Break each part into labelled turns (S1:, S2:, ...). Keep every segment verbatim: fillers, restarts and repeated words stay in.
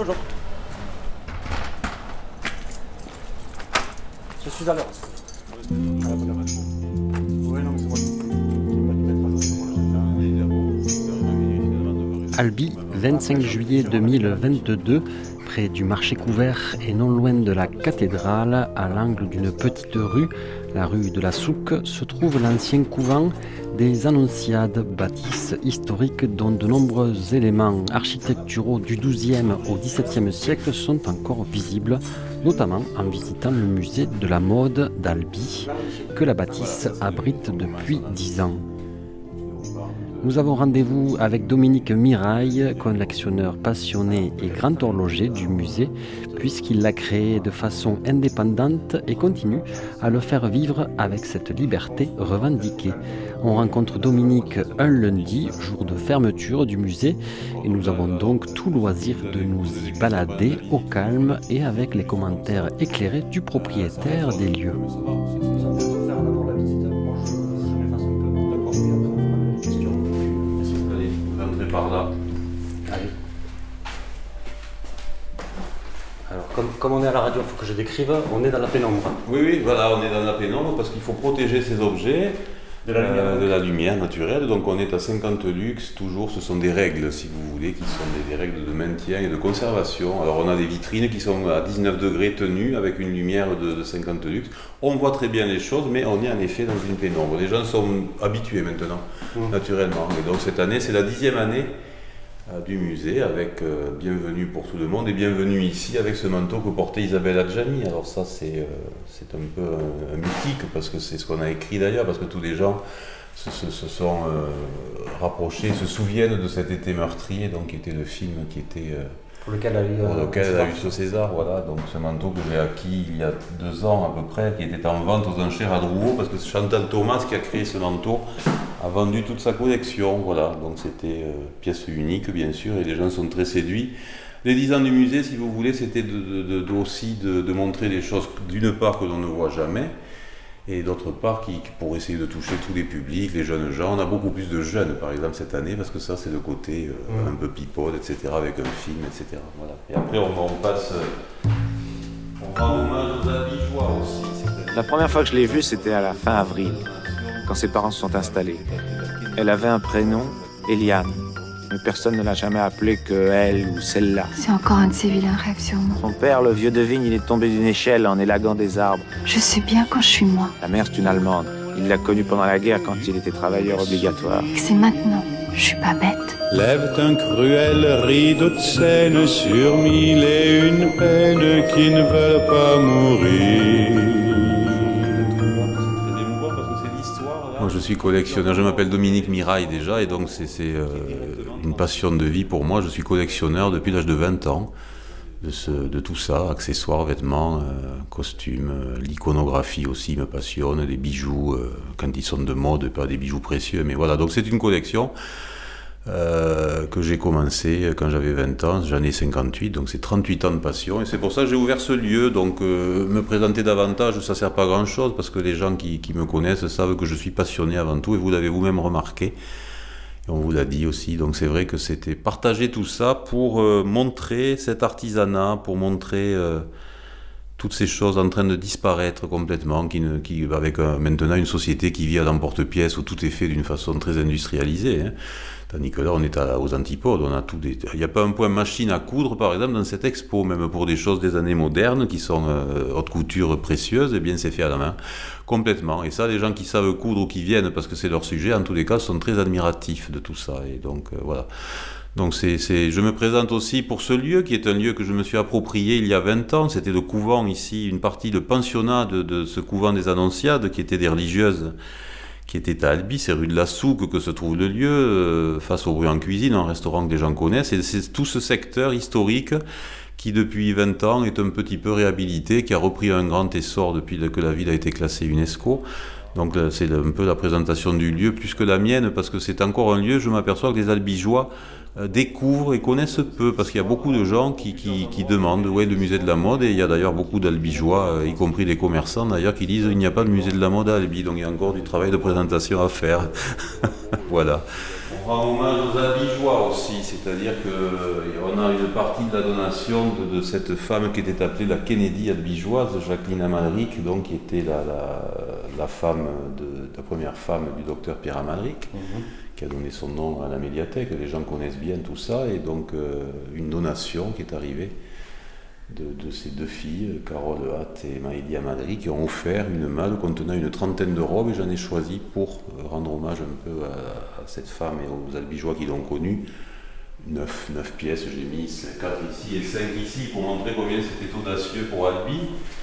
S1: bonjour. Je suis à l'heure. Ah, la bonne heure. Ouais, non, mais c'est moi qui
S2: Albi, vingt-cinq juillet deux mille vingt-deux, près du marché couvert et non loin de la cathédrale, à l'angle d'une petite rue, la rue de la Souque, se trouve l'ancien couvent des Annonciades, bâtisse historique dont de nombreux éléments architecturaux du douzième au dix-septième siècle sont encore visibles, notamment en visitant le musée de la mode d'Albi, que la bâtisse abrite depuis dix ans. Nous avons rendez-vous avec Dominique Mirail, collectionneur passionné et grand horloger du musée, puisqu'il l'a créé de façon indépendante et continue à le faire vivre avec cette liberté revendiquée. On rencontre Dominique un lundi, jour de fermeture du musée, et nous avons donc tout loisir de nous y balader au calme et avec les commentaires éclairés du propriétaire des lieux.
S1: Par là. Allez. Alors, comme, comme on est à la radio, il faut que je décrive, on est dans la pénombre.
S3: Oui, oui, voilà, on est dans la pénombre parce qu'il faut protéger ces objets
S1: de la, lumière,
S3: euh, de la lumière naturelle. Donc on est à cinquante lux, toujours, ce sont des règles, si vous voulez, qui sont des, des règles de maintien et de conservation. Alors on a des vitrines qui sont à dix-neuf degrés tenues avec une lumière de, de cinquante lux. On voit très bien les choses, mais on est en effet dans une pénombre. Les gens sont habitués maintenant, mmh. naturellement. Et donc cette année, c'est la dixième année euh, du musée, avec euh, bienvenue pour tout le monde et bienvenue ici avec ce manteau que portait Isabelle Adjani. Alors ça, c'est, euh, c'est un peu un, un mythique, parce que c'est ce qu'on a écrit d'ailleurs, parce que tous les gens se, se, se sont euh, rapprochés, se souviennent de cet été meurtrier, donc qui était le film qui était... Euh,
S1: Pour lequel elle a eu,
S3: pour lequel elle a eu ce César, voilà. Donc ce manteau que j'ai acquis il y a deux ans à peu près, qui était en vente aux enchères à Drouot, parce que Chantal Thomas, qui a créé ce manteau, a vendu toute sa collection, voilà. Donc c'était euh, pièce unique, bien sûr, et les gens sont très séduits. Les dix ans du musée, si vous voulez, c'était de, de, de, de aussi de, de montrer des choses, d'une part, que l'on ne voit jamais, et d'autre part, qui, pour essayer de toucher tous les publics, les jeunes gens. On a beaucoup plus de jeunes, par exemple, cette année, parce que ça, c'est le côté euh, mmh. un peu people, et cetera, avec un film, et cetera. Voilà. Et après, on, on passe... Euh, on rend hommage aux Albigeois aussi.
S4: La première fois que je l'ai vue, c'était à la fin avril, quand ses parents se sont installés. Elle avait un prénom, Eliane. Mais personne ne l'a jamais appelée que elle ou celle-là.
S5: C'est encore un de ces vilains rêves sur moi.
S4: Son père, le vieux de vigne, il est tombé d'une échelle en élaguant des arbres.
S5: Je sais bien quand je suis moi.
S4: La mère, c'est une Allemande. Il l'a connue pendant la guerre quand il était travailleur obligatoire.
S5: Et que c'est maintenant. Je suis pas bête.
S6: Lève un cruel rideau de scène sur mille et une peines qui ne veulent pas mourir.
S3: Moi, je suis collectionneur, je m'appelle Dominique Mirail déjà, et donc c'est, c'est euh, une passion de vie pour moi. Je suis collectionneur depuis l'âge de vingt ans de, ce, de tout ça, accessoires, vêtements, euh, costumes, euh, l'iconographie aussi me passionne, des bijoux euh, quand ils sont de mode, pas des bijoux précieux, mais voilà, donc c'est une collection euh, que j'ai commencé quand j'avais vingt ans, j'en ai cinquante-huit, donc c'est trente-huit ans de passion, et c'est pour ça que j'ai ouvert ce lieu. Donc euh, me présenter davantage, ça ne sert pas à grand chose, parce que les gens qui, qui me connaissent savent que je suis passionné avant tout, et vous l'avez vous-même remarqué, et on vous l'a dit aussi. Donc c'est vrai que c'était partager tout ça pour euh, montrer cet artisanat, pour montrer euh, toutes ces choses en train de disparaître complètement, qui, ne, qui avec un, maintenant une société qui vit à l'emporte-pièce, où tout est fait d'une façon très industrialisée, hein. Tandis que là, on est à, aux antipodes, on a tout des... Il n'y a pas un point machine à coudre, par exemple, dans cette expo, même pour des choses des années modernes, qui sont euh, haute couture précieuses, eh bien, c'est fait à la main, complètement. Et ça, les gens qui savent coudre ou qui viennent, parce que c'est leur sujet, en tous les cas, sont très admiratifs de tout ça. Et donc, euh, voilà. Donc, c'est, c'est... je me présente aussi pour ce lieu, qui est un lieu que je me suis approprié il y a vingt ans. C'était le couvent, ici, une partie de pensionnat de, de ce couvent des Annonciades, qui était des religieuses, qui était à Albi, c'est rue de la Souque que se trouve le lieu, euh, face au bruit en cuisine, un restaurant que les gens connaissent, et c'est tout ce secteur historique qui depuis vingt ans est un petit peu réhabilité, qui a repris un grand essor depuis que la ville a été classée UNESCO. Donc c'est un peu la présentation du lieu, plus que la mienne, parce que c'est encore un lieu, je m'aperçois que les Albigeois découvrent et connaissent peu, parce qu'il y a beaucoup de gens qui, qui, qui demandent où est le musée de la mode, et il y a d'ailleurs beaucoup d'Albigeois, y compris les commerçants d'ailleurs, qui disent il n'y a pas de musée de la mode à Albi, donc il y a encore du travail de présentation à faire. Voilà. On rend hommage aux Albigeois aussi, c'est-à-dire qu'on a une partie de la donation de, de cette femme qui était appelée la Kennedy albigeoise, Jacqueline Amalric, donc, qui était la, la, la, femme de, la première femme du docteur Pierre Amalric, mm-hmm. qui a donné son nom à la médiathèque. Les gens connaissent bien tout ça, et donc euh, une donation qui est arrivée de, de ces deux filles, Carole Hatt et Maëlie Amalric, qui ont offert une malle contenant une trentaine de robes, et j'en ai choisi pour rendre hommage un peu à, à cette femme et aux Albigeois qui l'ont connue. Neuf, neuf pièces, j'ai mis quatre ici et cinq ici pour montrer combien c'était audacieux pour Albi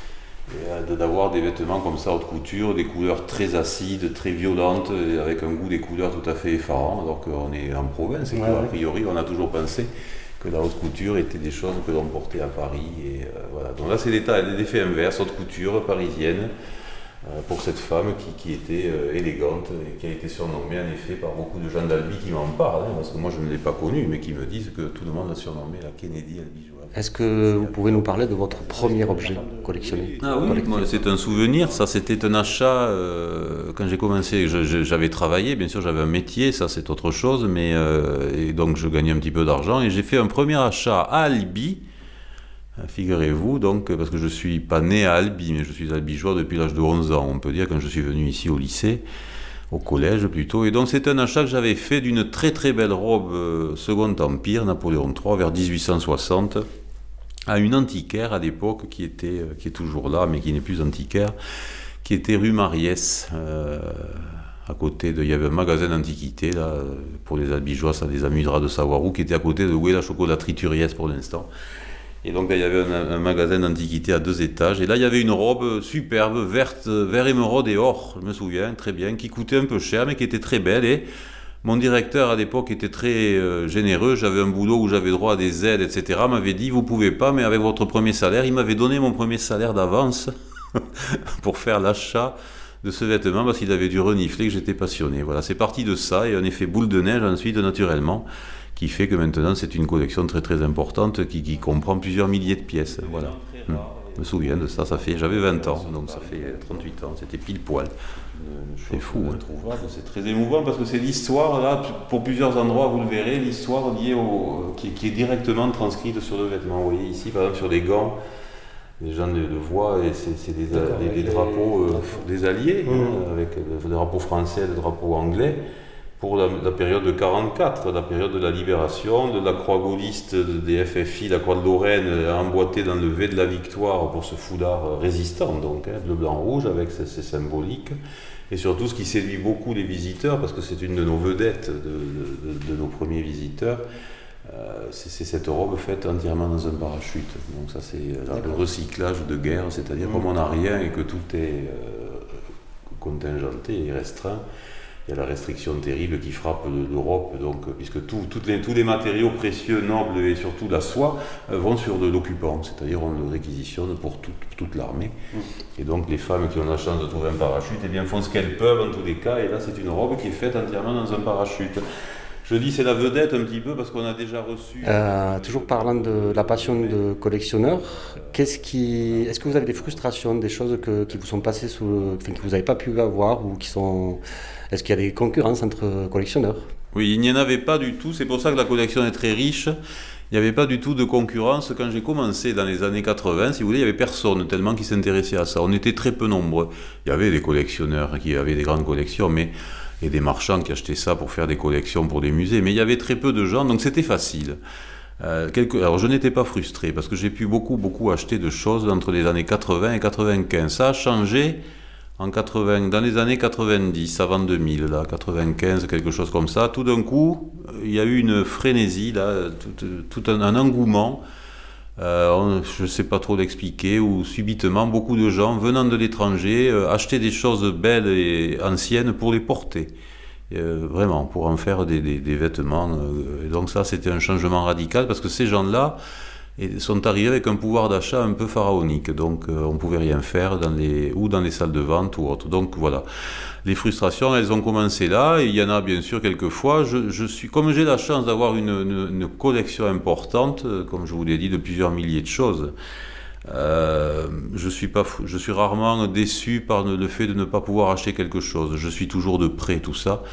S3: et d'avoir des vêtements comme ça haute couture, des couleurs très acides, très violentes, et avec un goût des couleurs tout à fait effarant, alors qu'on est en province et ouais, qu'a priori on a toujours pensé que la haute couture était des choses que l'on portait à Paris. Et, euh, voilà. Donc là, c'est des, des effets inverses, haute couture parisienne, euh, pour cette femme qui, qui était euh, élégante et qui a été surnommée en effet par beaucoup de gens d'Albi qui m'en parlent, hein, parce que moi je ne l'ai pas connue, mais qui me disent que tout le monde l'a surnommée la Kennedy albigeoise.
S2: Est-ce que vous pouvez nous parler de votre premier objet collectionné?
S3: Ah oui, moi, c'est un souvenir, ça c'était un achat, euh, quand j'ai commencé, je, je, j'avais travaillé, bien sûr j'avais un métier, ça c'est autre chose, mais euh, et donc je gagnais un petit peu d'argent, et j'ai fait un premier achat à Albi, figurez-vous, donc, parce que je ne suis pas né à Albi, mais je suis albigeois depuis l'âge de onze ans, on peut dire, quand je suis venu ici au lycée, au collège plutôt, et donc c'est un achat que j'avais fait d'une très très belle robe euh, Second Empire, Napoléon trois, vers dix-huit cent soixante, à une antiquaire à l'époque qui était, euh, qui est toujours là, mais qui n'est plus antiquaire, qui était rue Mariès, euh, à côté de, il y avait un magasin d'antiquité là, pour les albigeois, ça les amusera de savoir où, qui était à côté de où est la chocolaterie Turiès pour l'instant. Et donc là, il y avait un, un magasin d'antiquité à deux étages, et là il y avait une robe superbe, verte, vert émeraude et or, je me souviens très bien, qui coûtait un peu cher, mais qui était très belle, et mon directeur à l'époque était très euh, généreux, j'avais un boulot où j'avais droit à des aides, et cetera, m'avait dit, vous pouvez pas, mais avec votre premier salaire, il m'avait donné mon premier salaire d'avance pour faire l'achat de ce vêtement, parce qu'il avait dû renifler que j'étais passionné. Voilà, c'est parti de ça, et un effet boule de neige ensuite, naturellement, qui fait que maintenant c'est une collection très très importante qui, qui comprend plusieurs milliers de pièces. Voilà. Hum. Je me souviens de ça, ça fait, j'avais vingt ans, donc ça fait trente-huit ans, c'était pile poil. C'est fou. Hein. C'est très émouvant parce que c'est l'histoire, là, pour plusieurs endroits, vous le verrez, l'histoire liée au, qui, qui est directement transcrite sur le vêtement. Vous voyez ici, par exemple, sur les gants, les gens le, le voient, et c'est, c'est des, des, des drapeaux euh, des alliés, mmh. hein, avec le drapeau français et le drapeau anglais. Pour la, la période de quarante-quatre, la période de la libération, de la croix gaulliste des F F I, la croix de Lorraine emboîtée dans le V de la victoire pour ce foulard résistant, donc hein, bleu, blanc, rouge, avec ces, ces symboliques. Et surtout, ce qui séduit beaucoup les visiteurs, parce que c'est une de nos vedettes, de, de, de nos premiers visiteurs, euh, c'est, c'est cette robe faite entièrement dans un parachute. Donc ça, c'est là, le recyclage de guerre, c'est-à-dire mmh. comme on n'a rien et que tout est euh, contingenté et restreint. Il y a la restriction terrible qui frappe l'Europe, donc, puisque tout, toutes les, tous les matériaux précieux, nobles et surtout la soie euh, vont sur de l'occupant, c'est-à-dire on le réquisitionne pour tout, toute l'armée. Mmh. Et donc les femmes qui ont la chance de trouver un parachute eh bien, font ce qu'elles peuvent en tous les cas, et là c'est une robe qui est faite entièrement dans un parachute. Je dis c'est la vedette un petit peu parce qu'on a déjà reçu...
S2: Euh, toujours parlant de la passion de collectionneur, qu'est-ce qui, est-ce que vous avez des frustrations, des choses que, qui vous sont passées sous le, enfin, que vous n'avez pas pu avoir ou qui sont... Est-ce qu'il y a des concurrences entre collectionneurs?
S3: Oui, il n'y en avait pas du tout, c'est pour ça que la collection est très riche. Il n'y avait pas du tout de concurrence. Quand j'ai commencé dans les années quatre-vingts, si vous voulez, il n'y avait personne tellement qui s'intéressait à ça. On était très peu nombreux. Il y avait des collectionneurs qui avaient des grandes collections, mais... et des marchands qui achetaient ça pour faire des collections pour des musées, mais il y avait très peu de gens, donc c'était facile. Euh, quelque... Alors je n'étais pas frustré, parce que j'ai pu beaucoup, beaucoup acheter de choses entre les années quatre-vingts et quatre-vingt-quinze. Ça a changé en quatre-vingts, dans les années quatre-vingt-dix, avant deux mille, là, quatre-vingt-quinze, quelque chose comme ça. Tout d'un coup, il y a eu une frénésie, là, tout, tout un, un engouement. Euh, je ne sais pas trop l'expliquer, où subitement beaucoup de gens venant de l'étranger euh, achetaient des choses belles et anciennes pour les porter, euh, vraiment, pour en faire des, des, des vêtements. Euh, et donc ça, c'était un changement radical, parce que ces gens-là sont arrivés avec un pouvoir d'achat un peu pharaonique, donc euh, on ne pouvait rien faire dans les, ou dans les salles de vente ou autres. Donc voilà, les frustrations, elles ont commencé là, et il y en a bien sûr quelquefois. Je, je suis, comme j'ai la chance d'avoir une, une, une collection importante, comme je vous l'ai dit, de plusieurs milliers de choses, euh, je suis pas, je suis rarement déçu par le fait de ne pas pouvoir acheter quelque chose. Je suis toujours de près tout ça,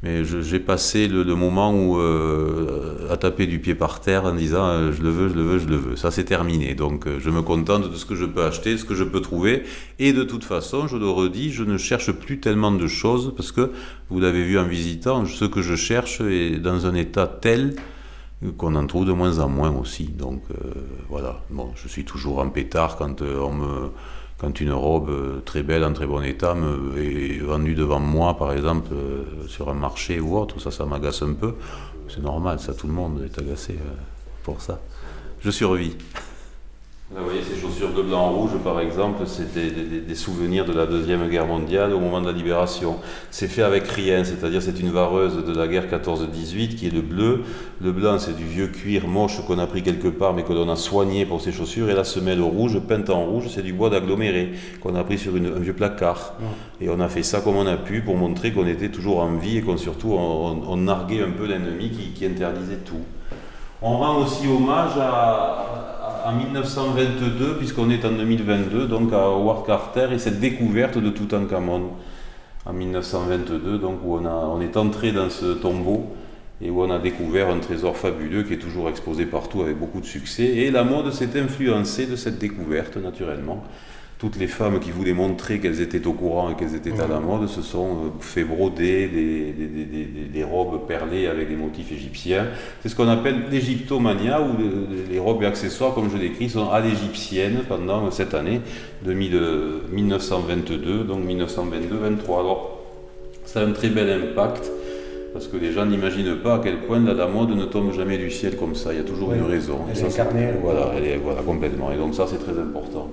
S3: Mais je, j'ai passé le, le moment où euh, à taper du pied par terre en disant euh, je le veux, je le veux, je le veux. Ça c'est terminé. Donc euh, je me contente de ce que je peux acheter, de ce que je peux trouver. Et de toute façon, je le redis, je ne cherche plus tellement de choses parce que vous l'avez vu en visitant, ce que je cherche est dans un état tel qu'on en trouve de moins en moins aussi. Donc euh, voilà. Bon, je suis toujours en pétard quand euh, on me Quand une robe très belle, en très bon état, me, est vendue devant moi, par exemple, euh, sur un marché ou autre, ça, ça m'agace un peu. C'est normal, ça, tout le monde est agacé euh, pour ça. Je survis. Là, vous voyez, ces chaussures de blanc-rouge, par exemple, c'est des, des, des souvenirs de la Deuxième Guerre mondiale au moment de la Libération. C'est fait avec rien, c'est-à-dire c'est une vareuse de la guerre quatorze dix-huit qui est de bleu. Le blanc, c'est du vieux cuir moche qu'on a pris quelque part, mais que l'on a soigné pour ces chaussures. Et la semelle rouge, peinte en rouge, c'est du bois d'aggloméré qu'on a pris sur une, un vieux placard. Ouais. Et on a fait ça comme on a pu pour montrer qu'on était toujours en vie et qu'on surtout on, on, on narguait un peu l'ennemi qui, qui interdisait tout. On rend aussi hommage à, à, à mille neuf cent vingt-deux, puisqu'on est en deux mille vingt-deux, donc à Howard Carter et cette découverte de Toutankhamon en mille neuf cent vingt-deux, donc où on, a, on est entré dans ce tombeau et où on a découvert un trésor fabuleux qui est toujours exposé partout avec beaucoup de succès. Et la mode s'est influencée de cette découverte, naturellement. Toutes les femmes qui voulaient montrer qu'elles étaient au courant et qu'elles étaient à la mode se sont fait broder des, des, des, des, des robes perlées avec des motifs égyptiens. C'est ce qu'on appelle l'égyptomania, où les robes et accessoires, comme je décris, sont à l'égyptienne pendant cette année de mille neuf cent vingt-deux, donc mille neuf cent vingt-deux vingt-trois. Alors, ça a un très bel impact, parce que les gens n'imaginent pas à quel point là, la mode ne tombe jamais du ciel comme ça. Il y a toujours oui, une raison.
S1: Elle
S3: ça,
S1: est incarnée.
S3: Voilà, elle est voilà, complètement. Et donc ça, c'est très important.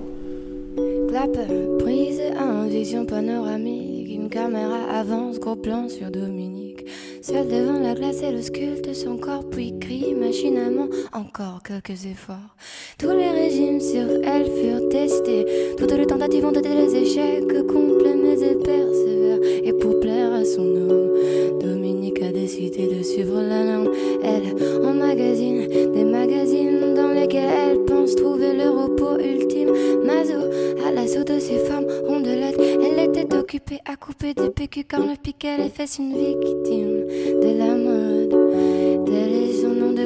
S7: Clapper, prise en vision panoramique, une caméra avance, gros plan sur Dominique. Seul devant la glace, elle sculpte son corps, puis crie machinalement encore quelques efforts. Tous les régimes sur elle furent testés, toutes les tentatives ont été des échecs complets, mais elle persévère. Et pour plaire à son homme, Dominique a décidé de suivre la norme. Elle emmagasine des magazines dans lesquels elle pense trouver le repos ultime. Mazo, à l'assaut de ses femmes rondelettes, elle était occupée à couper des P Q quand le piquait les fesses, une victime de la mode. Tel est son nom de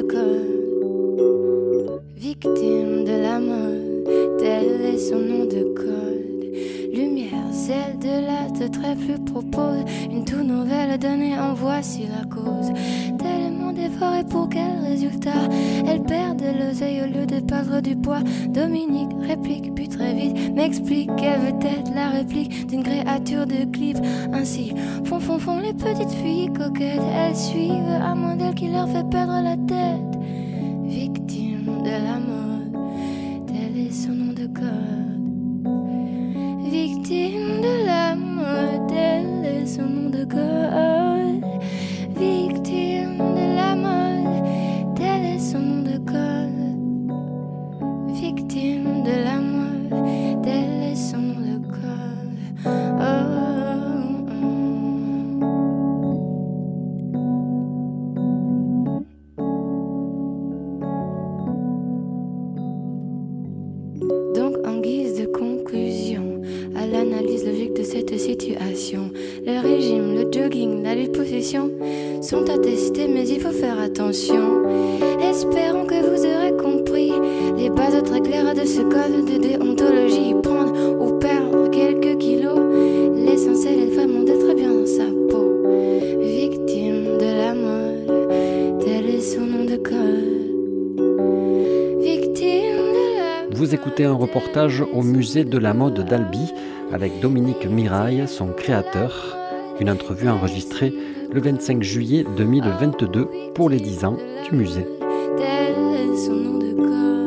S7: code. Victime de la mode, tel est son nom de code. Lumière, celle de l'art très plus propose une tout nouvelle donnée, en voici la cause. Tellement d'efforts et pour quel résultat? Elle perd de l'oseille au lieu de perdre du poids. Dominique réplique puis très vite m'explique qu'elle veut être la réplique d'une créature de clip. Ainsi font font font les petites filles coquettes, elles suivent à moins d'elles qui leur fait perdre la tête. Victime de la mode, tel est son nom de code. Victime de la mode, tel est son nom de code. Victime de la mode, tel est son nom de code. Victime de la mode, tel est son nom de code. Oh, oh, oh. Donc en guise de conclusion à l'analyse logique de cette situation, le régime, le jogging, la liposuction sont attestés, mais il faut faire attention. Espérons que vous aurez compris les bases très claires de ce code de déontologie. Prendre ou perdre quelques kilos, l'essentiel est vraiment d'être bien dans sa peau. Victime de la mode, tel est son nom de code. Victime de la...
S2: Vous écoutez un reportage au musée de la mode d'Albi avec Dominique Mirail, son créateur. Une entrevue enregistrée le vingt-cinq juillet deux mille vingt-deux pour les dix ans du musée.
S7: Tel est son nom de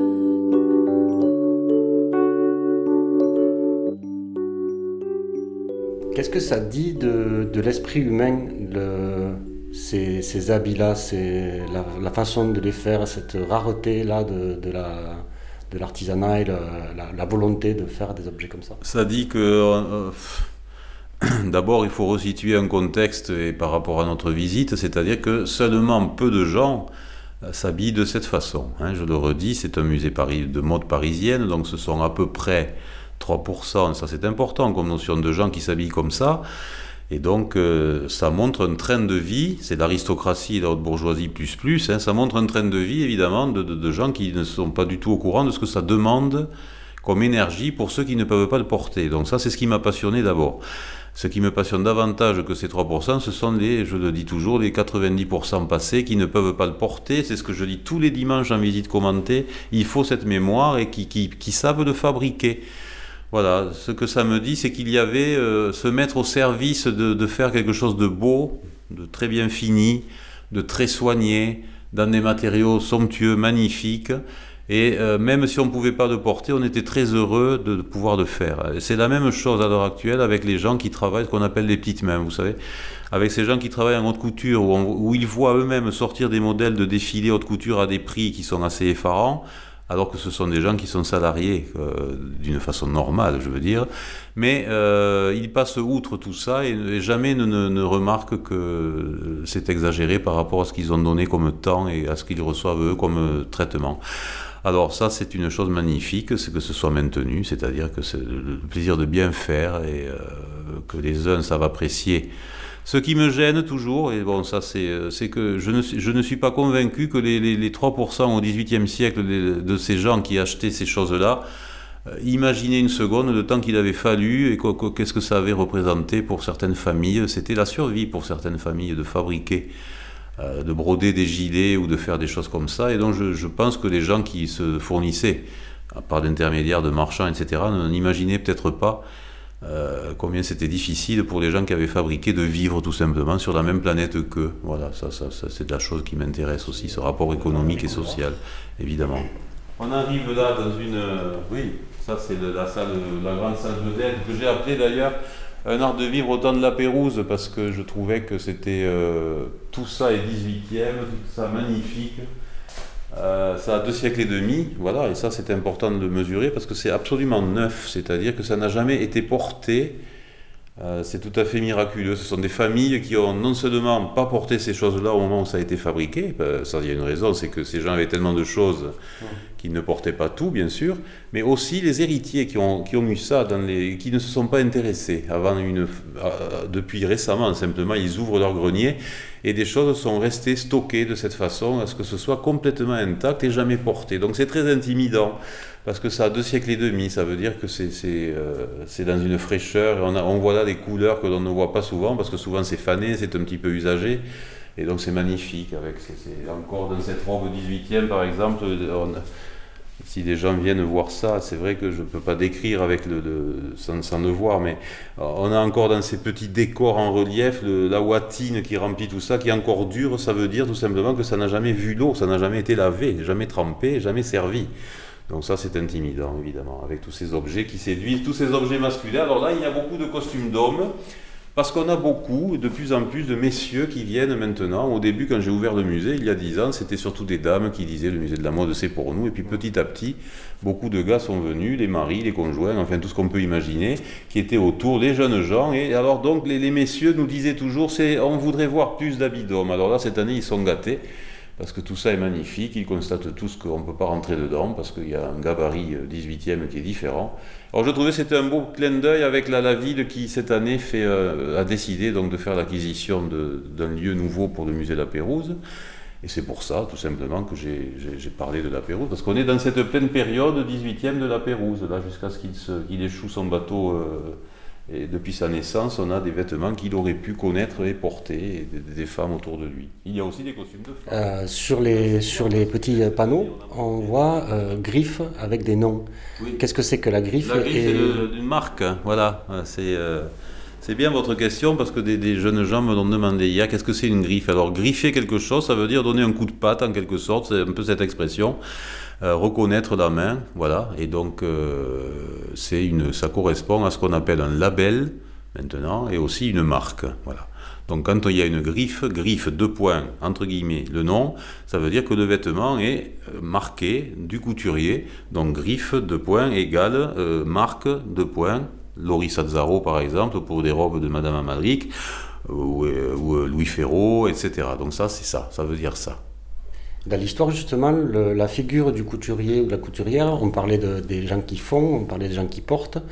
S7: code.
S1: Qu'est-ce que ça dit de, de l'esprit humain, le, ces, ces habits-là, c'est la, la façon de les faire, cette rareté-là de, de la... de l'artisanat et la, la, la volonté de faire des objets comme ça?
S3: Ça dit que euh, d'abord il faut resituer un contexte et par rapport à notre visite, c'est-à-dire que seulement peu de gens s'habillent de cette façon. Hein, je le redis, c'est un musée Paris, de mode parisienne, donc ce sont à peu près trois pour cent, ça c'est important comme notion de gens qui s'habillent comme ça. Et donc, euh, ça montre un train de vie, c'est l'aristocratie et la haute bourgeoisie plus plus, hein, ça montre un train de vie, évidemment, de, de, de gens qui ne sont pas du tout au courant de ce que ça demande comme énergie pour ceux qui ne peuvent pas le porter. Donc ça, c'est ce qui m'a passionné d'abord. Ce qui me passionne davantage que ces trois pour cent, ce sont les, je le dis toujours, les quatre-vingt-dix pour cent passés qui ne peuvent pas le porter. C'est ce que je dis tous les dimanches en visite commentée. Il faut cette mémoire et qui, qui, qui savent le fabriquer. Voilà, ce que ça me dit, c'est qu'il y avait euh, se mettre au service de, de faire quelque chose de beau, de très bien fini, de très soigné, dans des matériaux somptueux, magnifiques. Et euh, même si on ne pouvait pas le porter, on était très heureux de, de pouvoir le faire. Et c'est la même chose à l'heure actuelle avec les gens qui travaillent, ce qu'on appelle les petites mains, vous savez. Avec ces gens qui travaillent en haute couture, où, on, où ils voient eux-mêmes sortir des modèles de défilés haute couture à des prix qui sont assez effarants, alors que ce sont des gens qui sont salariés euh, d'une façon normale, je veux dire. Mais euh, ils passent outre tout ça et, et jamais ne, ne, ne remarquent que c'est exagéré par rapport à ce qu'ils ont donné comme temps et à ce qu'ils reçoivent eux comme traitement. Alors ça, c'est une chose magnifique, c'est que ce soit maintenu, c'est-à-dire que c'est le plaisir de bien faire et euh, que les uns savent apprécier. Ce qui me gêne toujours, et bon, ça c'est, c'est que je ne, je ne suis pas convaincu que les, les, les trois pour cent au dix-huitième siècle de, de ces gens qui achetaient ces choses-là euh, imaginaient une seconde le temps qu'il avait fallu et qu- qu- qu'est-ce que ça avait représenté pour certaines familles. C'était la survie pour certaines familles de fabriquer, euh, de broder des gilets ou de faire des choses comme ça. Et donc je, je pense que les gens qui se fournissaient par l'intermédiaire de marchands, et cetera, n'imaginaient peut-être pas Euh, combien c'était difficile pour les gens qui avaient fabriqué de vivre tout simplement sur la même planète qu'eux. Voilà, ça, ça, ça c'est la chose qui m'intéresse aussi, ce rapport économique et social, évidemment. On arrive là dans une... Euh, oui, ça c'est de la salle, la grande salle de d'aide que j'ai appelée d'ailleurs un art de vivre au temps de la Pérouse parce que je trouvais que c'était euh, tout ça est dix-huitième, tout ça magnifique. Euh, ça a deux siècles et demi, voilà, et ça c'est important de le mesurer parce que c'est absolument neuf, c'est-à-dire que ça n'a jamais été porté, euh, c'est tout à fait miraculeux. Ce sont des familles qui ont non seulement pas porté ces choses-là au moment où ça a été fabriqué, ben, ça il y a une raison, c'est que ces gens avaient tellement de choses qu'ils ne portaient pas tout, bien sûr, mais aussi les héritiers qui ont, qui ont eu ça, dans les, qui ne se sont pas intéressés avant une, euh, depuis récemment, simplement ils ouvrent leur grenier. Et des choses sont restées stockées de cette façon à ce que ce soit complètement intact et jamais porté. Donc c'est très intimidant, parce que ça a deux siècles et demi, ça veut dire que c'est, c'est, euh, c'est dans une fraîcheur, et on, a, on voit là des couleurs que l'on ne voit pas souvent, parce que souvent c'est fané, c'est un petit peu usagé, et donc c'est magnifique, avec c'est, c'est encore dans cette robe dix-huitième par exemple, on a, si les gens viennent voir ça, c'est vrai que je ne peux pas décrire avec le, le, sans, sans le voir, mais on a encore dans ces petits décors en relief le, la ouatine qui remplit tout ça, qui est encore dure. Ça veut dire tout simplement que ça n'a jamais vu l'eau, ça n'a jamais été lavé, jamais trempé, jamais servi. Donc ça c'est intimidant évidemment, avec tous ces objets qui séduisent, tous ces objets masculins. Alors là il y a beaucoup de costumes d'hommes, parce qu'on a beaucoup, de plus en plus de messieurs qui viennent maintenant. Au début, quand j'ai ouvert le musée, il y a dix ans, c'était surtout des dames qui disaient « le musée de la mode, c'est pour nous ». Et puis petit à petit, beaucoup de gars sont venus, les maris, les conjoints, enfin tout ce qu'on peut imaginer, qui étaient autour, les jeunes gens. Et alors donc, les, les messieurs nous disaient toujours « on voudrait voir plus d'habits d'hommes ». Alors là, cette année, ils sont gâtés, parce que tout ça est magnifique. Ils constatent tous qu'on ne peut pas rentrer dedans, parce qu'il y a un gabarit dix-huitième qui est différent. Alors je trouvais que c'était un beau clin d'œil avec la, la ville qui cette année fait, euh, a décidé donc de faire l'acquisition de, d'un lieu nouveau pour le musée de la Pérouse. Et c'est pour ça tout simplement que j'ai, j'ai, j'ai parlé de la Pérouse, parce qu'on est dans cette pleine période dix-huitième de la Pérouse, là jusqu'à ce qu'il, se, qu'il échoue son bateau. Euh, et depuis sa naissance, on a des vêtements qu'il aurait pu connaître et porter, et des, des femmes autour de lui. Il y a aussi des costumes de femmes.
S1: Euh, sur, les, sur les petits panneaux, on voit euh, griffe avec des noms. Oui. Qu'est-ce que c'est que la griffe?
S3: La griffe, et... c'est de, d'une marque, hein. Voilà. C'est, euh, c'est bien votre question, parce que des, des jeunes gens me l'ont demandé hier, qu'est-ce que c'est une griffe? Alors, griffer quelque chose, ça veut dire donner un coup de patte, en quelque sorte, c'est un peu cette expression. Euh, reconnaître la main, voilà, et donc euh, c'est une, ça correspond à ce qu'on appelle un label maintenant, et aussi une marque, voilà. Donc quand il y a une griffe, griffe deux points, entre guillemets, le nom, ça veut dire que le vêtement est marqué du couturier, donc griffe deux points égale euh, marque deux points, Laurie Sazzaro par exemple, pour des robes de Madame Amalric, ou, ou Louis Ferraud, et cetera. Donc ça, c'est ça, ça veut dire ça.
S1: Dans l'histoire, justement, le, la figure du couturier ou de la couturière, on parlait de, des gens qui font, on parlait des gens qui portent.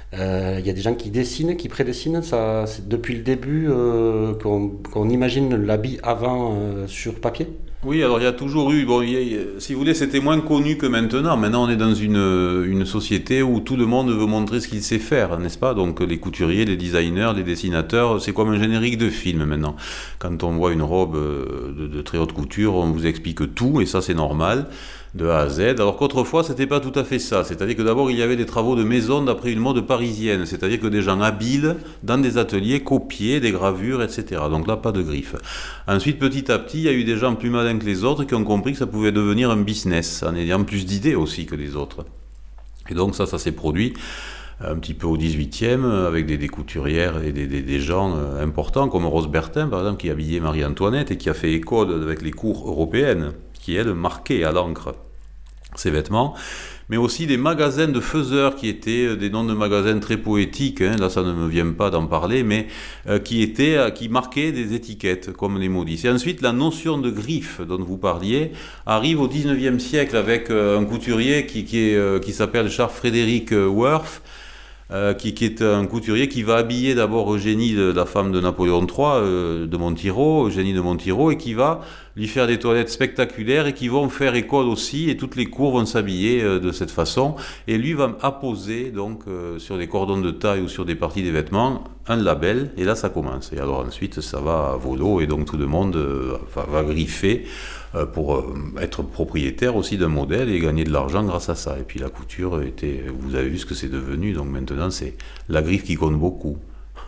S1: Il euh, y a des gens qui dessinent, qui prédessinent. Ça, c'est depuis le début euh, qu'on, qu'on imagine l'habit avant euh, sur papier.
S3: Oui, alors il y a toujours eu, bon, y a, si vous voulez, c'était moins connu que maintenant. Maintenant, on est dans une, une société où tout le monde veut montrer ce qu'il sait faire, n'est-ce pas? Donc les couturiers, les designers, les dessinateurs, c'est comme un générique de film maintenant. Quand on voit une robe de, de très haute couture, on vous explique tout, et ça c'est normal, de A à Z, alors qu'autrefois c'était pas tout à fait ça, c'est-à-dire que d'abord il y avait des travaux de maison d'après une mode parisienne, c'est-à-dire que des gens habiles dans des ateliers copiaient des gravures, et cetera. Donc là pas de griffes. Ensuite petit à petit il y a eu des gens plus malins que les autres qui ont compris que ça pouvait devenir un business, en ayant plus d'idées aussi que les autres. Et donc ça, ça s'est produit un petit peu au dix-huitième, avec des, des couturières et des, des, des gens importants comme Rose Bertin par exemple, qui habillait Marie-Antoinette et qui a fait école avec les cours européennes, qui elle marquait à l'encre ses vêtements, mais aussi des magasins de faiseurs qui étaient des noms de magasins très poétiques, hein, là ça ne me vient pas d'en parler, mais euh, qui étaient, euh, qui marquaient des étiquettes comme les maudits. Et ensuite la notion de griffe dont vous parliez arrive au dix-neuvième siècle avec euh, un couturier qui, qui, est, euh, qui s'appelle Charles Frédéric Worth, Euh, qui, qui est un couturier qui va habiller d'abord Eugénie, la femme de Napoléon trois, euh, de Montiro, Eugénie de Montiro, et qui va lui faire des toilettes spectaculaires et qui vont faire école aussi, et toutes les cours vont s'habiller euh, de cette façon, et lui va apposer donc euh, sur des cordons de taille ou sur des parties des vêtements un label, et là ça commence. Et alors ensuite ça va à volo, et donc tout le monde euh, va, va griffer euh, pour euh, être propriétaire aussi d'un modèle et gagner de l'argent grâce à ça. Et puis la couture était, vous avez vu ce que c'est devenu, donc maintenant c'est la griffe qui compte beaucoup.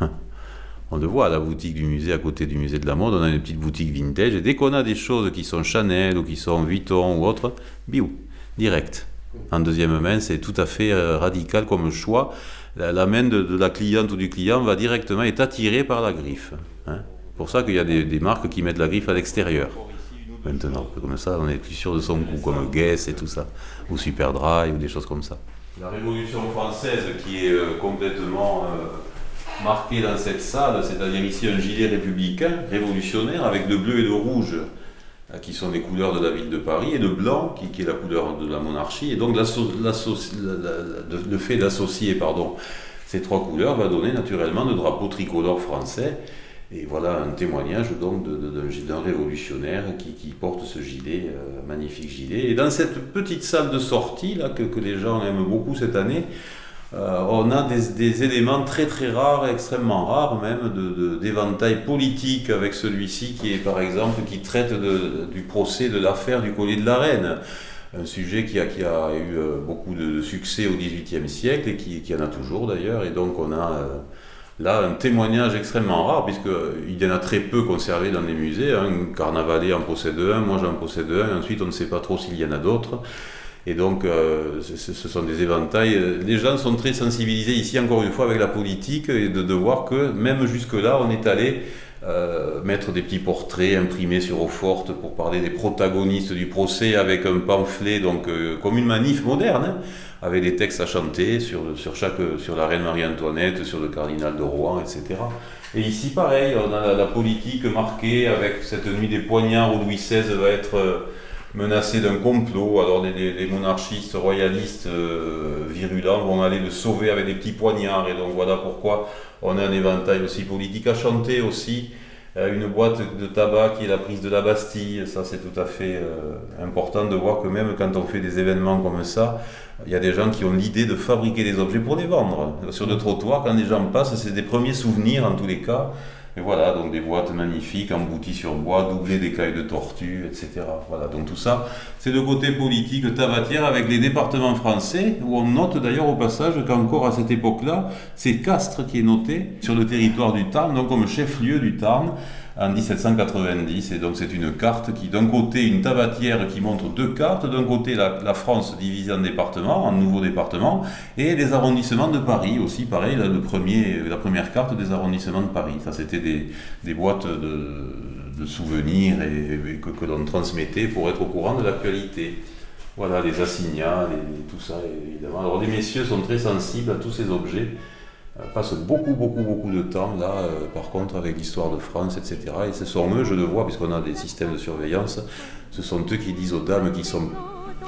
S3: On le voit à la boutique du musée, à côté du musée de la mode, on a une petite boutique vintage, et dès qu'on a des choses qui sont Chanel ou qui sont Vuitton ou autre, biou, direct. En deuxième main, c'est tout à fait euh, radical comme choix. La, la main de, de la cliente ou du client va directement être attirée par la griffe. Hein. C'est pour ça qu'il y a des, des marques qui mettent la griffe à l'extérieur. Maintenant, comme ça, on est plus sûr de son coup, comme Guess et tout ça, ou Superdry, ou des choses comme ça. La Révolution française qui est euh, complètement euh, marquée dans cette salle, c'est-à-dire ici un gilet républicain, révolutionnaire, avec de bleu et de rouge, euh, qui sont les couleurs de la ville de Paris, et de blanc, qui, qui est la couleur de la monarchie. Et donc l'asso- l'asso- la, la, la, le fait d'associer pardon, ces trois couleurs va donner naturellement le drapeau tricolore français. Et voilà un témoignage donc de, de, d'un, d'un révolutionnaire qui, qui porte ce gilet, euh, magnifique gilet. Et dans cette petite salle de sortie là, que, que les gens aiment beaucoup cette année, euh, on a des, des éléments très très rares, extrêmement rares même, de, de, d'éventail politique, avec celui-ci qui est par exemple, qui traite de, du procès de l'affaire du collier de la reine. Un sujet qui a, qui a eu beaucoup de succès au dix-huitième siècle et qui, qui en a toujours d'ailleurs. Et donc on a... Euh, Là, un témoignage extrêmement rare, puisqu'il y en a très peu conservé dans les musées. Hein. Carnavalet en possède un, moi j'en possède un, et ensuite on ne sait pas trop s'il y en a d'autres. Et donc, euh, ce, ce sont des éventails. Les gens sont très sensibilisés ici, encore une fois, avec la politique, et de, de voir que même jusque-là, on est allé euh, mettre des petits portraits imprimés sur eau-forte pour parler des protagonistes du procès, avec un pamphlet, donc euh, comme une manif moderne, hein, avec des textes à chanter sur, sur, chaque, sur la reine Marie-Antoinette, sur le cardinal de Rohan, et cetera. Et ici, pareil, on a la, la politique marquée avec cette nuit des poignards où Louis seize va être euh, menacé d'un complot. Alors les, les monarchistes royalistes euh, virulents vont aller le sauver avec des petits poignards. Et donc voilà pourquoi on a un éventail aussi politique à chanter aussi. Euh, une boîte de tabac qui est la prise de la Bastille, ça c'est tout à fait euh, important de voir que même quand on fait des événements comme ça, il y a des gens qui ont l'idée de fabriquer des objets pour les vendre. Sur le trottoir, quand les gens passent, c'est des premiers souvenirs en tous les cas. Et voilà, donc des boîtes magnifiques, embouties sur bois, doublées d'écailles de tortue, et cetera. Voilà, donc tout ça, c'est le côté politique tabatière avec les départements français, où on note d'ailleurs au passage qu'encore à cette époque-là, c'est Castres qui est noté sur le territoire du Tarn, donc comme chef-lieu du Tarn, en dix-sept cent quatre-vingt-dix. Et donc c'est une carte qui, d'un côté, une tabatière qui montre deux cartes, d'un côté la, la France divisée en départements, en nouveaux départements, et les arrondissements de Paris aussi, pareil, là, le premier, la première carte des arrondissements de Paris. Ça c'était des, des boîtes de, de souvenirs et, et que, que l'on transmettait pour être au courant de l'actualité. Voilà, les assignats, les, tout ça évidemment. Alors les messieurs sont très sensibles à tous ces objets. Passent beaucoup, beaucoup, beaucoup de temps, là, euh, par contre, avec l'histoire de France, et cetera. Et ce sont eux, je le vois, puisqu'on a des systèmes de surveillance, ce sont eux qui disent aux dames qui sont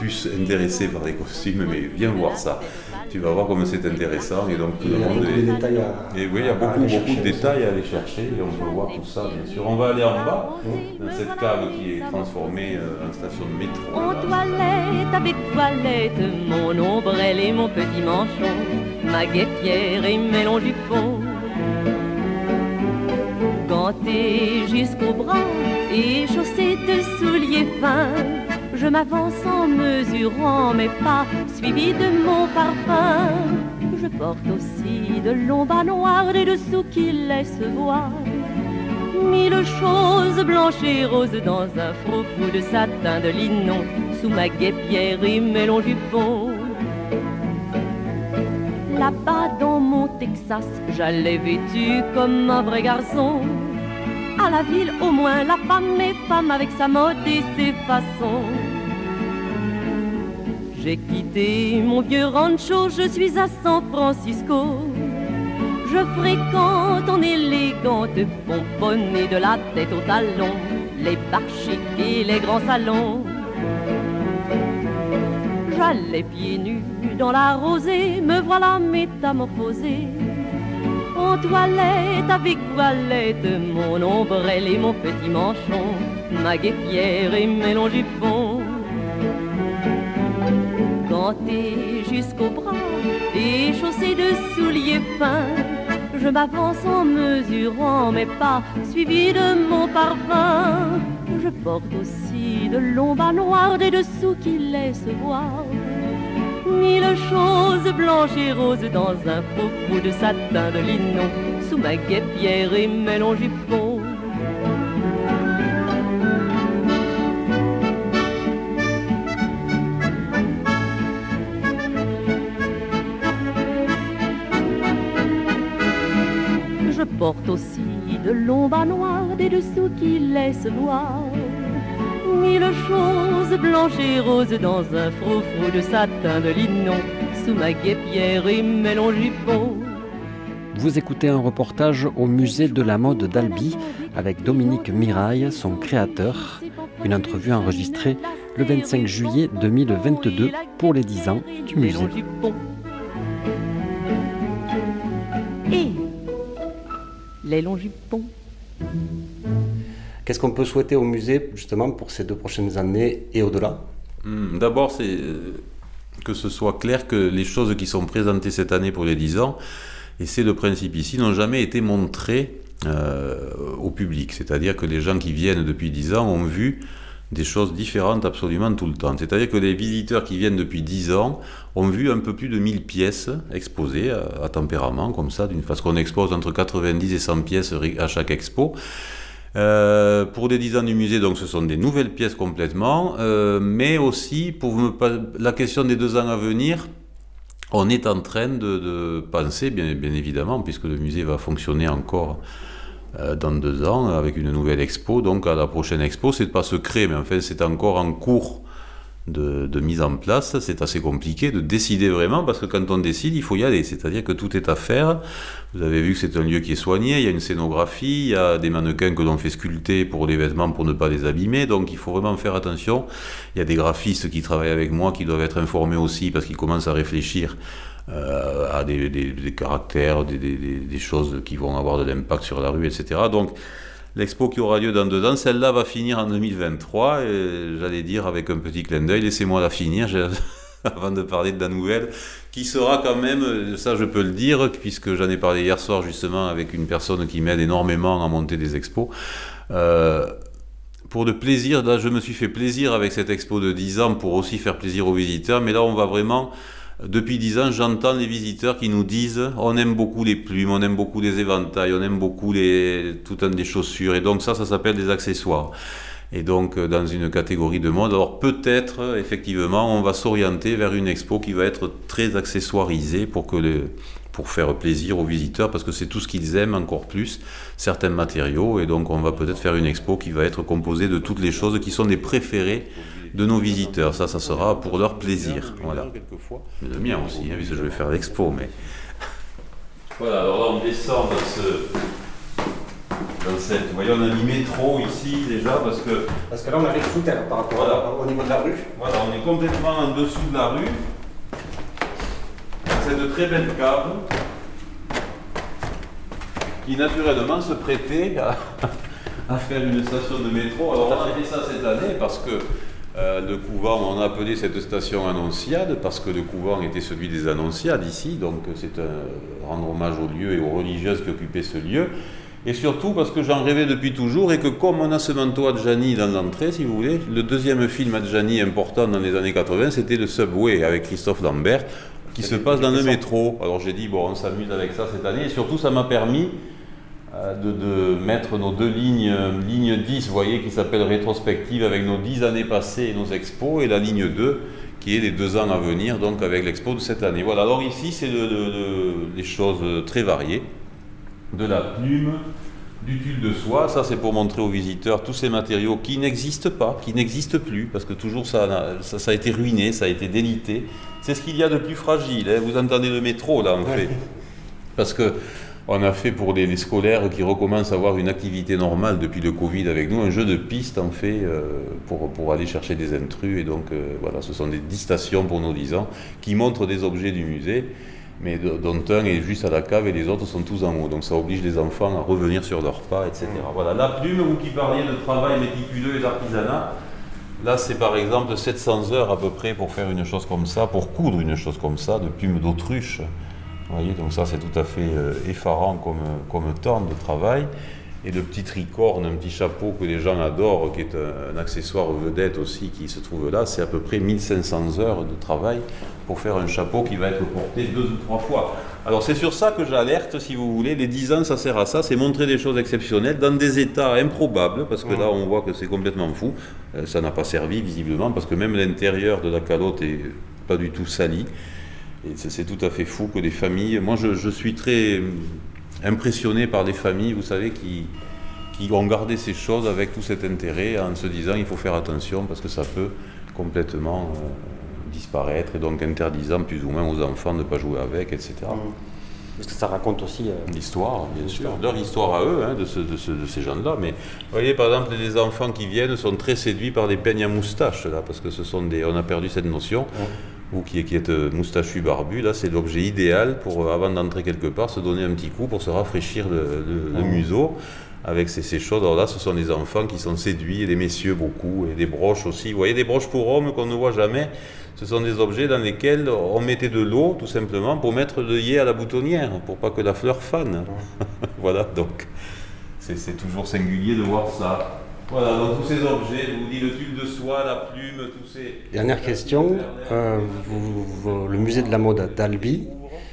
S3: plus intéressé par les costumes, mais viens voir ça. Tu vas voir comme c'est intéressant. Et donc tout le monde est...
S1: détails à...
S3: Et oui, il y a beaucoup, beaucoup de détails à aller chercher et on peut voir tout ça, bien sûr. On va aller en bas, dans cette cave qui est transformée en station de métro.
S8: En toilette, avec toilette, mon ombrelle et mon petit manchon, ma guêpière et mes longs jupons. Gantée jusqu'au bras et chaussée de souliers fins, je m'avance en mesurant mes pas, suivi de mon parfum. Je porte aussi de longs bas noirs des dessous qui laissent voir mille choses blanches et roses dans un froufrou de satin de linon, sous ma guêpière et mes longs jupons. Là-bas dans mon Texas, j'allais vêtu comme un vrai garçon. À la ville au moins, la femme est femme avec sa mode et ses façons. J'ai quitté mon vieux rancho, je suis à San Francisco. Je fréquente en élégante pomponnée de la tête aux talons les bars chics et les grands salons. J'allais pieds nus dans la rosée, me voilà métamorphosée. En toilette, avec toilette, mon ombrelle et mon petit manchon, ma guêpière et mes longs jupons. Gantée jusqu'au bras et chaussée de souliers fins, je m'avance en mesurant mes pas, suivi de mon parfum. Je porte aussi de longs bas noirs, des dessous qui laissent voir mille choses blanches et roses dans un froufrou de satin de linon, sous ma guêpière et mes longs jupons. Je porte aussi de longs bas noirs, des dessous qui laissent voir mille choses blanches et roses dans un froufrou de satin de linon, sous ma guêpière et mes longs jupons.
S2: Vous écoutez un reportage au musée de la mode d'Albi avec Dominique Mirail, son créateur. Une entrevue enregistrée le vingt-cinq juillet deux mille vingt-deux pour les dix ans du musée.
S8: Et les longs jupons.
S1: Qu'est-ce qu'on peut souhaiter au musée, justement, pour ces deux prochaines années et au-delà ?
S3: Mmh, D'abord, c'est que ce soit clair que les choses qui sont présentées cette année pour les dix ans, et c'est le principe ici, n'ont jamais été montrées euh, au public. C'est-à-dire que les gens qui viennent depuis dix ans ont vu des choses différentes absolument tout le temps. C'est-à-dire que les visiteurs qui viennent depuis dix ans ont vu un peu plus de mille pièces exposées à, à tempérament, comme ça, d'une façon qu'on expose entre quatre-vingt-dix et cent pièces à chaque expo. Euh, pour les dix ans du musée, donc ce sont des nouvelles pièces complètement, euh, mais aussi pour me, la question des deux ans à venir, on est en train de, de penser, bien, bien évidemment, puisque le musée va fonctionner encore euh, dans deux ans avec une nouvelle expo, donc à la prochaine expo, c'est pas secret, mais enfin c'est encore en cours de, de mise en place. C'est assez compliqué de décider vraiment, parce que quand on décide, il faut y aller, c'est-à-dire que tout est à faire. Vous avez vu que c'est un lieu qui est soigné, il y a une scénographie, il y a des mannequins que l'on fait sculpter pour les vêtements pour ne pas les abîmer, donc il faut vraiment faire attention. Il y a des graphistes qui travaillent avec moi qui doivent être informés aussi, parce qu'ils commencent à réfléchir euh, à des, des, des caractères, des, des, des choses qui vont avoir de l'impact sur la rue, et cetera. Donc l'expo qui aura lieu dans deux ans, celle-là va finir en deux mille vingt-trois, et j'allais dire avec un petit clin d'œil, laissez-moi la finir, avant de parler de la nouvelle, qui sera quand même, ça je peux le dire, puisque j'en ai parlé hier soir justement avec une personne qui m'aide énormément à monter des expos. Euh, pour le plaisir, là je me suis fait plaisir avec cette expo de dix ans pour aussi faire plaisir aux visiteurs, mais là on va vraiment... Depuis dix ans, j'entends les visiteurs qui nous disent on aime beaucoup les plumes, on aime beaucoup les éventails, on aime beaucoup les, tout un des chaussures, et donc ça, ça s'appelle des accessoires. Et donc, dans une catégorie de mode, alors peut-être, effectivement, on va s'orienter vers une expo qui va être très accessoirisée pour, que le, pour faire plaisir aux visiteurs, parce que c'est tout ce qu'ils aiment encore plus, certains matériaux, et donc on va peut-être faire une expo qui va être composée de toutes les choses qui sont des préférées de nos visiteurs. Ça, ça sera pour leur plaisir. Voilà. Mais le mien aussi, hein, puisque je vais faire l'expo, mais... Voilà, alors là on descend dans ce... dans cette... Vous voyez, on a mis métro ici déjà parce que...
S1: Parce que là, on a les foot par rapport
S3: voilà.
S1: à, au niveau de la rue.
S3: Voilà, on est complètement en dessous de la rue. Cette très belle cave qui naturellement se prêtait à, à faire une station de métro. Alors on a fait ça cette année parce que euh, le couvent, on a appelé cette station Annonciade parce que le couvent était celui des Annonciades ici, donc c'est un, rendre hommage au lieu et aux religieuses qui occupaient ce lieu. Et surtout parce que j'en rêvais depuis toujours et que comme on a ce manteau Adjani dans l'entrée, si vous voulez, le deuxième film Adjani important dans les années quatre-vingts, c'était le Subway avec Christophe Lambert, qui se passe dans le métro. Alors j'ai dit, bon, on s'amuse avec ça cette année, et surtout ça m'a permis euh, de, de mettre nos deux lignes, ligne dix, vous voyez, qui s'appelle rétrospective, avec nos dix années passées et nos expos, et la ligne deux, qui est les deux ans à venir, donc avec l'expo de cette année. Voilà, alors ici, c'est de, de, de, des choses très variées, de la plume, du tulle de soie, ça c'est pour montrer aux visiteurs tous ces matériaux qui n'existent pas, qui n'existent plus, parce que toujours ça, ça, ça a été ruiné, ça a été délité. C'est ce qu'il y a de plus fragile, hein. Vous entendez le métro là en fait, parce que on a fait pour les, les scolaires qui recommencent à avoir une activité normale depuis le Covid avec nous, un jeu de piste en fait euh, pour, pour aller chercher des intrus, et donc euh, voilà, ce sont des dix stations pour nos dix ans qui montrent des objets du musée, mais dont un est juste à la cave et les autres sont tous en haut. Donc ça oblige les enfants à revenir sur leurs pas, et cetera. Voilà, la plume, vous qui parliez de travail méticuleux et d'artisanat, là c'est par exemple sept cents heures à peu près pour faire une chose comme ça, pour coudre une chose comme ça, de plume d'autruche. Vous voyez, donc ça c'est tout à fait euh, effarant comme, comme temps de travail. Et le petit tricorne, un petit chapeau que les gens adorent, qui est un, un accessoire vedette aussi qui se trouve là, c'est à peu près mille cinq cents heures de travail pour faire un chapeau qui va être porté deux ou trois fois. Alors c'est sur ça que j'alerte, si vous voulez, les dix ans ça sert à ça, c'est montrer des choses exceptionnelles dans des états improbables, parce que là on voit que c'est complètement fou, euh, ça n'a pas servi visiblement, parce que même l'intérieur de la calotte est pas du tout sali, et c'est, c'est tout à fait fou que des familles, moi je, je suis très impressionné par les familles, vous savez, qui, qui ont gardé ces choses avec tout cet intérêt en se disant il faut faire attention parce que ça peut complètement euh, disparaître, et donc interdisant plus ou moins aux enfants de ne pas jouer avec, et cetera.
S1: Parce que ça raconte aussi euh,
S3: l'histoire, bien sûr, leur histoire à eux, hein, de, ce, de, ce, de ces gens-là. Mais vous voyez, par exemple, les enfants qui viennent sont très séduits par des peignes à moustache, là, parce que ce sont des, on a perdu cette notion. Ouais. Vous qui, qui êtes moustachu barbu, là c'est l'objet idéal pour, avant d'entrer quelque part, se donner un petit coup pour se rafraîchir le, le, le museau avec ces, ces choses. Alors là, ce sont des enfants qui sont séduits, et des messieurs beaucoup, et des broches aussi. Vous voyez, des broches pour hommes qu'on ne voit jamais. Ce sont des objets dans lesquels on mettait de l'eau, tout simplement, pour mettre de l'œillet à la boutonnière, pour pas que la fleur fane. Voilà, donc c'est, c'est toujours singulier de voir ça. Voilà, donc tous ces objets, je vous dis le tulle de soie, la plume, tous ces...
S1: Dernière question, euh, vous, vous, le musée de la mode d'Albi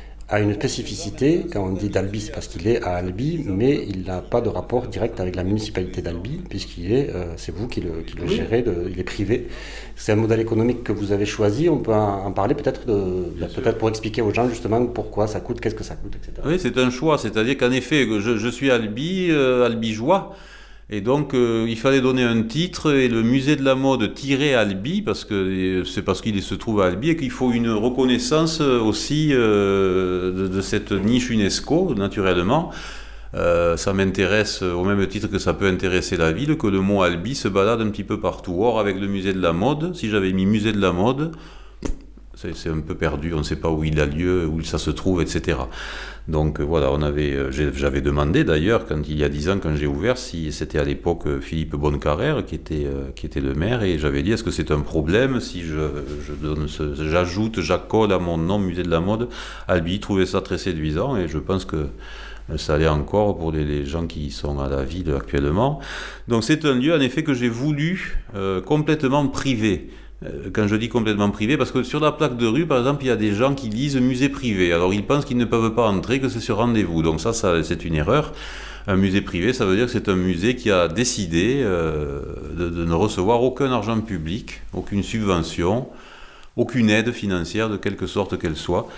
S1: a une spécificité. Quand on dit d'Albi, c'est parce qu'il est à Albi, mais il n'a pas de rapport direct avec la municipalité d'Albi, puisqu'il est, euh, c'est vous qui le, qui le oui. gérez, de, il est privé. C'est un modèle économique que vous avez choisi, on peut en, en parler peut-être, de, de, peut-être pour expliquer aux gens justement pourquoi ça coûte, qu'est-ce que ça coûte, et cetera.
S3: Oui, c'est un choix, c'est-à-dire qu'en effet, je, je suis Albi, euh, albigeois, et donc euh, il fallait donner un titre, et le musée de la mode tirait Albi, parce que c'est parce qu'il se trouve à Albi, et qu'il faut une reconnaissance aussi euh, de, de cette niche UNESCO, naturellement. Euh, ça m'intéresse au même titre que ça peut intéresser la ville, que le mot Albi se balade un petit peu partout. Or, avec le musée de la mode, si j'avais mis musée de la mode, c'est, c'est un peu perdu, on ne sait pas où il a lieu, où ça se trouve, et cetera. Donc voilà, on avait, j'avais demandé d'ailleurs, quand, il y a dix ans, quand j'ai ouvert, si c'était à l'époque Philippe Bonnecarrère qui était, qui était le maire, et j'avais dit, est-ce que c'est un problème si je, je donne ce, j'ajoute, j'accorde à mon nom musée de la mode Albi? Il trouvait ça très séduisant, et je pense que ça allait encore pour les, les gens qui sont à la ville actuellement. Donc c'est un lieu en effet que j'ai voulu euh, complètement privé. Quand je dis complètement privé, parce que sur la plaque de rue, par exemple, il y a des gens qui lisent musée privé. Alors ils pensent qu'ils ne peuvent pas entrer, que c'est sur rendez-vous. Donc ça, ça c'est une erreur. Un musée privé, ça veut dire que c'est un musée qui a décidé euh, de, de ne recevoir aucun argent public, aucune subvention, aucune aide financière de quelque sorte qu'elle soit,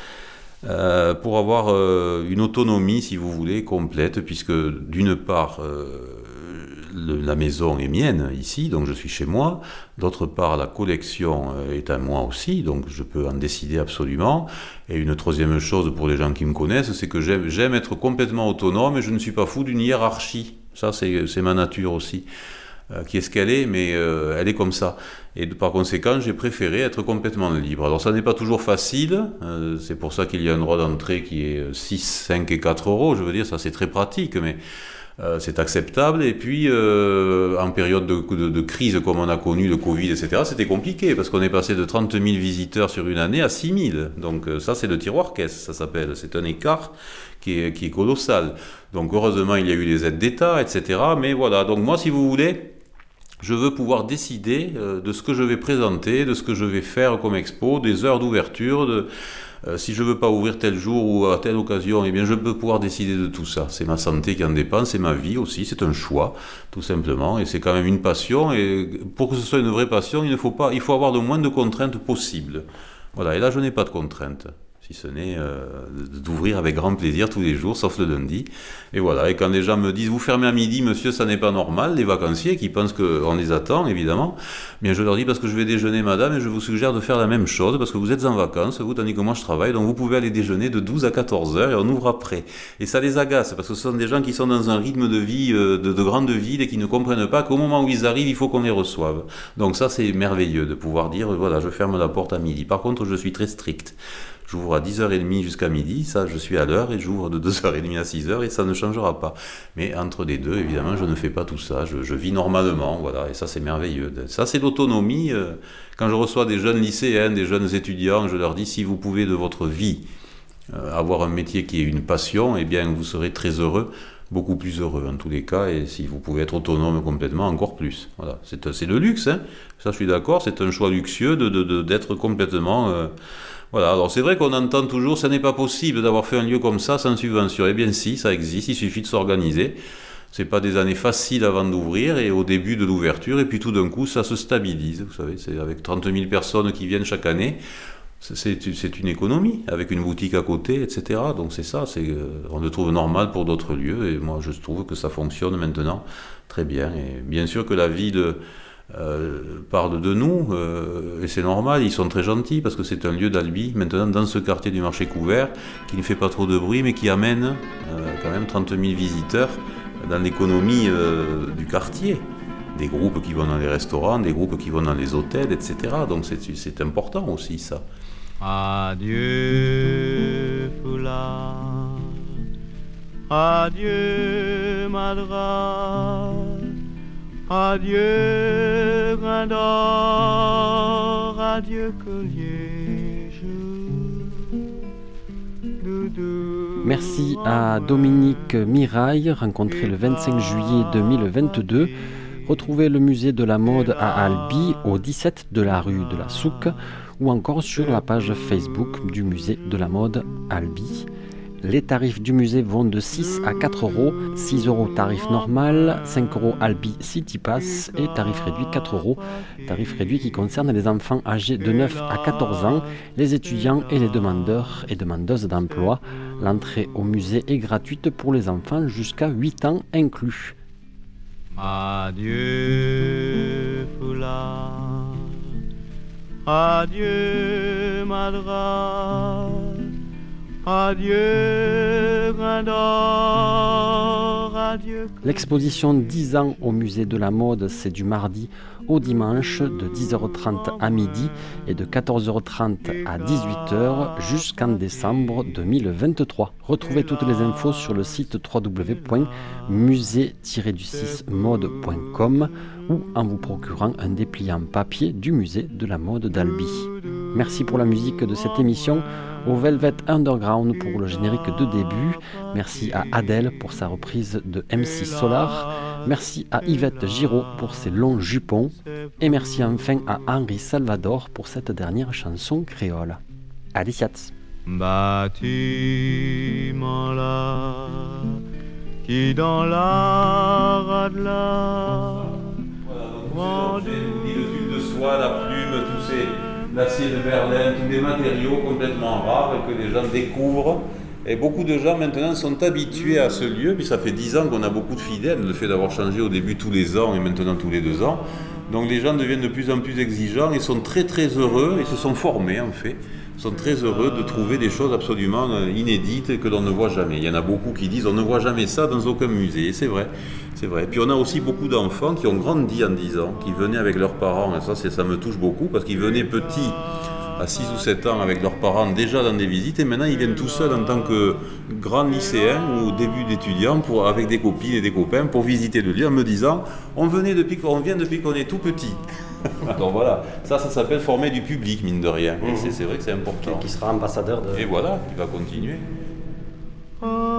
S3: euh, pour avoir euh, une autonomie, si vous voulez, complète, puisque d'une part, euh, le, la maison est mienne ici, donc je suis chez moi. D'autre part, la collection est à moi aussi, donc je peux en décider absolument. Et une troisième chose pour les gens qui me connaissent, c'est que j'aime, j'aime être complètement autonome, et je ne suis pas fou d'une hiérarchie Ça, c'est, c'est ma nature aussi, euh, qui est ce qu'elle est, mais euh, elle est comme ça. Et par conséquent, j'ai préféré être complètement libre. Alors, ça n'est pas toujours facile. Euh, c'est pour ça qu'il y a un droit d'entrée qui est six, cinq et quatre euros. Je veux dire, ça, c'est très pratique, mais euh, c'est acceptable. Et puis, euh, en période de, de, de crise comme on a connu, le Covid, et cetera, c'était compliqué parce qu'on est passé de trente mille visiteurs sur une année à six mille. Donc, euh, ça, c'est le tiroir-caisse, ça s'appelle. C'est un écart qui est, qui est colossal. Donc, heureusement, il y a eu les aides d'État, et cetera. Mais voilà. Donc, moi, si vous voulez, je veux pouvoir décider euh, de ce que je vais présenter, de ce que je vais faire comme expo, des heures d'ouverture, de, euh, si je veux pas ouvrir tel jour ou à telle occasion, eh bien je peux pouvoir décider de tout ça. C'est ma santé qui en dépend, c'est ma vie aussi, c'est un choix, tout simplement, et c'est quand même une passion, et pour que ce soit une vraie passion, il ne faut pas, il faut avoir le moins de contraintes possible. Voilà, et là je n'ai pas de contraintes. Si ce n'est euh, d'ouvrir avec grand plaisir tous les jours, sauf le lundi. Et voilà, et quand les gens me disent « Vous fermez à midi, monsieur, ça n'est pas normal », les vacanciers qui pensent qu'on les attend, évidemment, bien je leur dis « Parce que je vais déjeuner, madame, et je vous suggère de faire la même chose, parce que vous êtes en vacances, vous, tandis que moi je travaille, donc vous pouvez aller déjeuner de douze à quatorze heures, et on ouvre après. » Et ça les agace, parce que ce sont des gens qui sont dans un rythme de vie euh, de, de grande ville, et qui ne comprennent pas qu'au moment où ils arrivent, il faut qu'on les reçoive. Donc ça, c'est merveilleux de pouvoir dire « Voilà, je ferme la porte à midi. » Par contre, je suis très strict. J'ouvre à dix heures trente jusqu'à midi, ça je suis à l'heure, et j'ouvre de deux heures trente à six heures, et ça ne changera pas. Mais entre les deux, évidemment, je ne fais pas tout ça, je, je vis normalement, voilà, et ça c'est merveilleux. Ça c'est l'autonomie. Quand je reçois des jeunes lycéens, des jeunes étudiants, je leur dis, si vous pouvez de votre vie avoir un métier qui est une passion, eh bien vous serez très heureux, beaucoup plus heureux en tous les cas, et si vous pouvez être autonome complètement, encore plus. Voilà, c'est, c'est le luxe, hein. Ça je suis d'accord, c'est un choix luxueux de, de, de, d'être complètement... Euh, Voilà, alors c'est vrai qu'on entend toujours, ça n'est pas possible d'avoir fait un lieu comme ça sans subvention. Eh bien si, ça existe, il suffit de s'organiser. C'est pas des années faciles avant d'ouvrir et au début de l'ouverture, et puis tout d'un coup ça se stabilise, vous savez, c'est avec trente mille personnes qui viennent chaque année, c'est, c'est, c'est une économie, avec une boutique à côté, et cetera. Donc c'est ça, c'est, on le trouve normal pour d'autres lieux, et moi je trouve que ça fonctionne maintenant très bien. Et bien sûr que la ville... Euh, parle de nous, euh, et c'est normal, ils sont très gentils parce que c'est un lieu d'Albi, maintenant dans ce quartier du marché couvert, qui ne fait pas trop de bruit mais qui amène euh, quand même trente mille visiteurs dans l'économie euh, du quartier. Des groupes qui vont dans les restaurants, des groupes qui vont dans les hôtels, et cetera. Donc c'est, c'est important aussi ça.
S6: Adieu foulard, adieu madras, adieu grain d'or, adieu collier jour, doudou.
S2: Merci à Dominique Mirail, rencontré le vingt-cinq juillet deux mille vingt-deux. Retrouvez le musée de la mode à Albi au dix-sept de la rue de la Souque ou encore sur la page Facebook du musée de la mode Albi. Les tarifs du musée vont de six à quatre euros, six euros tarif normal, cinq euros Albi City Pass et tarif réduit quatre euros. Tarif réduit qui concerne les enfants âgés de neuf à quatorze ans, les étudiants et les demandeurs et demandeuses d'emploi. L'entrée au musée est gratuite pour les enfants jusqu'à huit ans inclus.
S6: Adieu foulard, adieu madras, adieu grain d'or, adieu.
S2: L'exposition dix ans au musée de la mode, c'est du mardi au dimanche de dix heures trente à midi et de quatorze heures trente à dix-huit heures jusqu'en décembre deux mille vingt-trois. Retrouvez toutes les infos sur le site w w w point musée tiret du six mode point com ou en vous procurant un dépliant papier du musée de la mode d'Albi. Merci pour la musique de cette émission, au Velvet Underground pour le générique de début, merci à Adèle pour sa reprise de M C Solar, merci à Yvette Giraud pour ses longs jupons, et merci enfin à Henri Salvador pour cette dernière chanson créole. Aliciats.
S6: Bâtiment là, qui dans la radla,
S3: vendu le tube de soie, la plume, tous ces l'acier de Berlin, tous des matériaux complètement rares que les gens découvrent. Et beaucoup de gens maintenant sont habitués à ce lieu, puis ça fait dix ans qu'on a beaucoup de fidèles, le fait d'avoir changé au début tous les ans et maintenant tous les deux ans. Donc les gens deviennent de plus en plus exigeants et sont très très heureux et se sont formés en fait sont très heureux de trouver des choses absolument inédites que l'on ne voit jamais. Il y en a beaucoup qui disent on ne voit jamais ça dans aucun musée, et c'est vrai, c'est vrai. Puis on a aussi beaucoup d'enfants qui ont grandi en dix ans, qui venaient avec leurs parents, et ça, c'est, ça me touche beaucoup, parce qu'ils venaient petits, à six ou sept ans, avec leurs parents déjà dans des visites, et maintenant ils viennent tout seuls en tant que grands lycéens ou début d'étudiants, pour, avec des copines et des copains, pour visiter le lieu en me disant on, venait depuis, on vient depuis qu'on est tout petit. Donc voilà, ça, ça s'appelle former du public, mine de rien. Et c'est, c'est vrai que c'est important.
S1: Qui sera ambassadeur de...
S3: Et voilà, qui va continuer.